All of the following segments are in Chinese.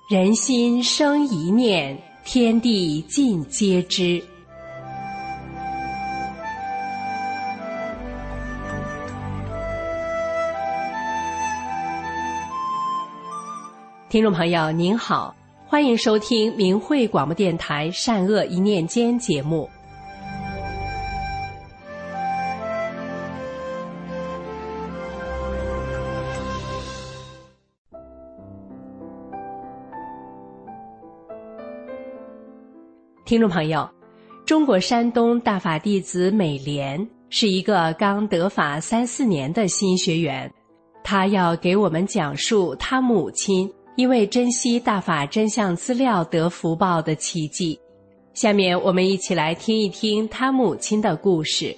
人心生一念，天地尽皆知。听众朋友您好，欢迎收听明慧广播电台善恶一念间节目。听众朋友，中国山东大法弟子美莲是一个刚得法3-4年的新学员，他要给我们讲述他母亲因为珍惜大法真相资料得福报的奇迹。下面我们一起来听一听他母亲的故事。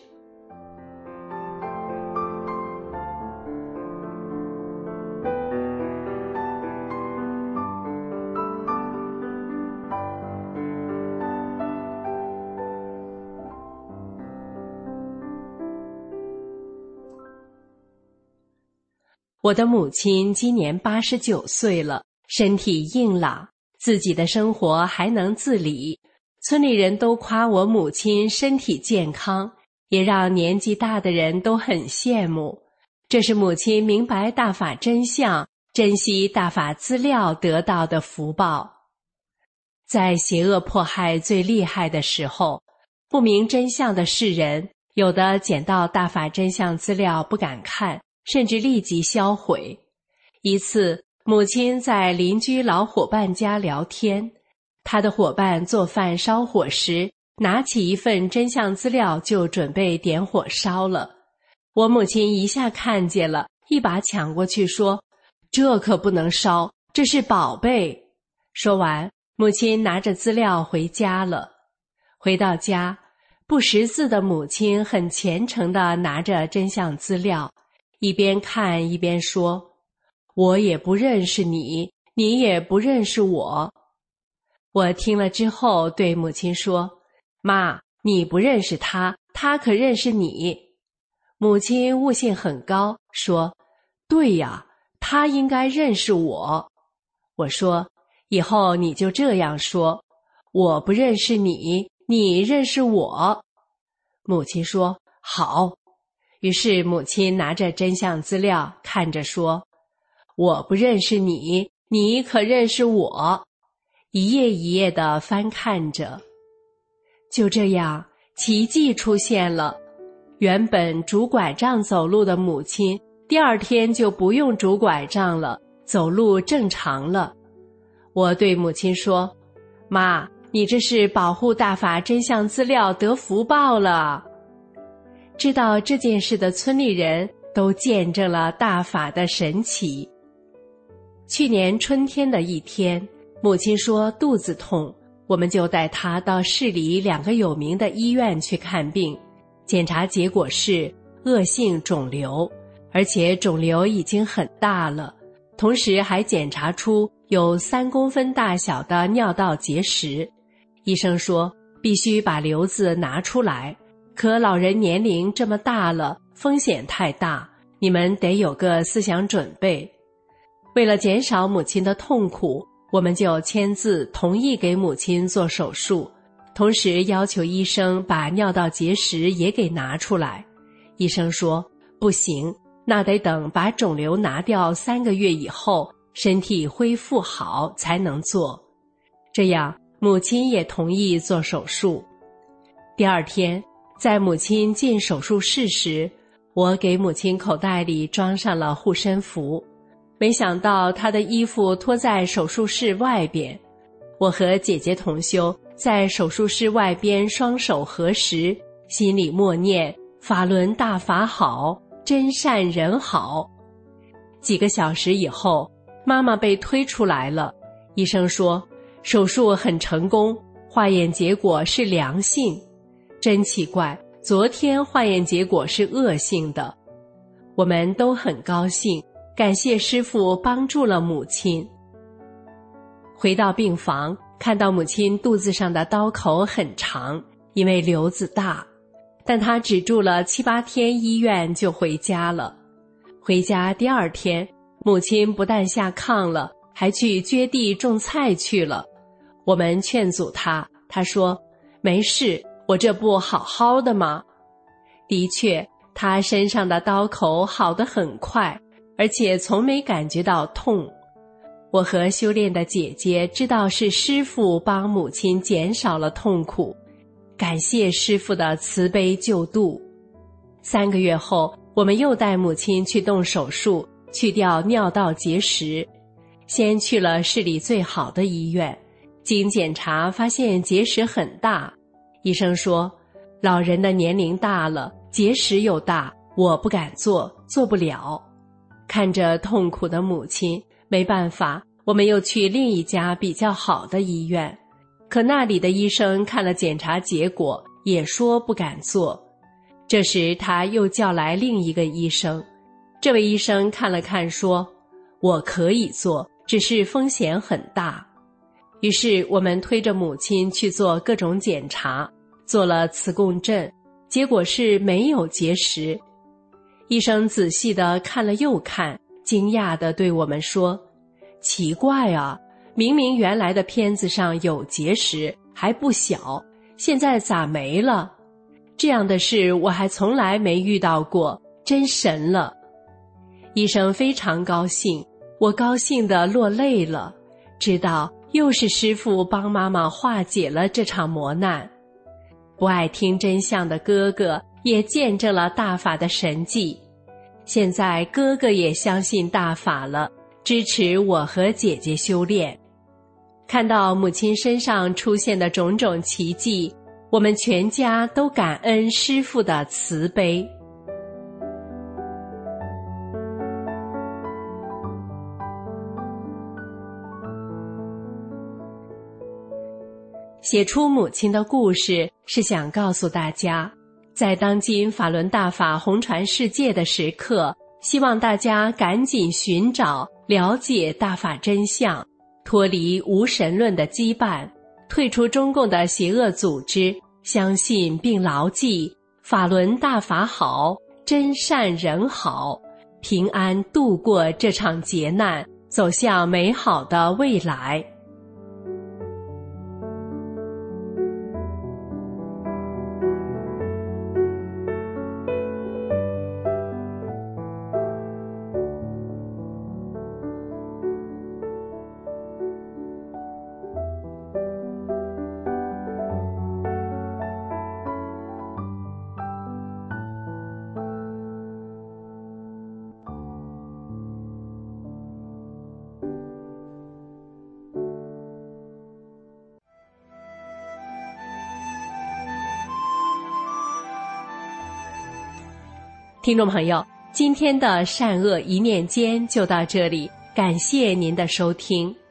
我的母亲今年89岁了，身体硬朗，自己的生活还能自理。村里人都夸我母亲身体健康，也让年纪大的人都很羡慕。这是母亲明白大法真相，珍惜大法资料得到的福报。在邪恶迫害最厉害的时候，不明真相的世人，有的捡到大法真相资料不敢看，甚至立即销毁。一次，母亲在邻居老伙伴家聊天，她的伙伴做饭烧火时，拿起一份真相资料就准备点火烧了。我母亲一下看见了，一把抢过去说：“这可不能烧，这是宝贝。”说完，母亲拿着资料回家了。回到家，不识字的母亲很虔诚地拿着真相资料，一边看一边说：“我也不认识你，你也不认识我。”我听了之后对母亲说：“妈，你不认识他，他可认识你。”母亲悟性很高，说：“对呀，他应该认识我。”我说：“以后你就这样说，我不认识你，你认识我。”母亲说：“好。”于是母亲拿着真相资料看着说：“我不认识你，你可认识我。”一页一页地翻看着。就这样，奇迹出现了。原本拄拐杖走路的母亲，第二天就不用拄拐杖了，走路正常了。我对母亲说：“妈，你这是保护大法真相资料得福报了。”知道这件事的村里人都见证了大法的神奇。去年春天的一天，母亲说肚子痛，我们就带她到市里2个有名的医院去看病。检查结果是恶性肿瘤，而且肿瘤已经很大了，同时还检查出有3公分大小的尿道结石。医生说必须把瘤子拿出来，可老人年龄这么大了，风险太大，你们得有个思想准备。为了减少母亲的痛苦，我们就签字同意给母亲做手术，同时要求医生把尿道结石也给拿出来。医生说不行，那得等把肿瘤拿掉3个月以后，身体恢复好才能做。这样母亲也同意做手术。第二天，在母亲进手术室时，我给母亲口袋里装上了护身符，没想到她的衣服脱在手术室外边。我和姐姐同修在手术室外边双手合十，心里默念：法轮大法好，真善人好。几个小时以后，妈妈被推出来了，医生说手术很成功，化验结果是良性。真奇怪，昨天化验结果是恶性的。我们都很高兴，感谢师父帮助了母亲。回到病房，看到母亲肚子上的刀口很长，因为瘤子大，但她只住了7、8天医院就回家了。回家第2天，母亲不但下炕了， 还去撅地种菜去了。我们劝阻他，他说：没事，我这不好好的吗？的确，他身上的刀口好得很快，而且从没感觉到痛。我和修炼的姐姐知道是师父帮母亲减少了痛苦，感谢师父的慈悲救度。3个月后，我们又带母亲去动手术，去掉尿道结石。先去了市里最好的医院，经检查发现结石很大。医生说，老人的年龄大了，结石又大，我不敢做，做不了。看着痛苦的母亲，没办法，我们又去另一家比较好的医院，可那里的医生看了检查结果，也说不敢做。这时他又叫来另一个医生，这位医生看了看说，我可以做，只是风险很大。于是我们推着母亲去做各种检查，做了磁共振，结果是没有结石。医生仔细地看了又看，惊讶地对我们说，奇怪啊，明明原来的片子上有结石，还不小，现在咋没了？这样的事我还从来没遇到过，真神了。医生非常高兴，我高兴得落泪了，知道又是师父帮妈妈化解了这场磨难。不爱听真相的哥哥也见证了大法的神迹，现在哥哥也相信大法了，支持我和姐姐修炼。看到母亲身上出现的种种奇迹，我们全家都感恩师父的慈悲。写出母亲的故事，是想告诉大家，在当今法轮大法弘传世界的时刻，希望大家赶紧寻找、了解大法真相，脱离无神论的羁绊，退出中共的邪恶组织，相信并牢记法轮大法好，真善人好，平安度过这场劫难，走向美好的未来。听众朋友，今天的善恶一念间就到这里，感谢您的收听。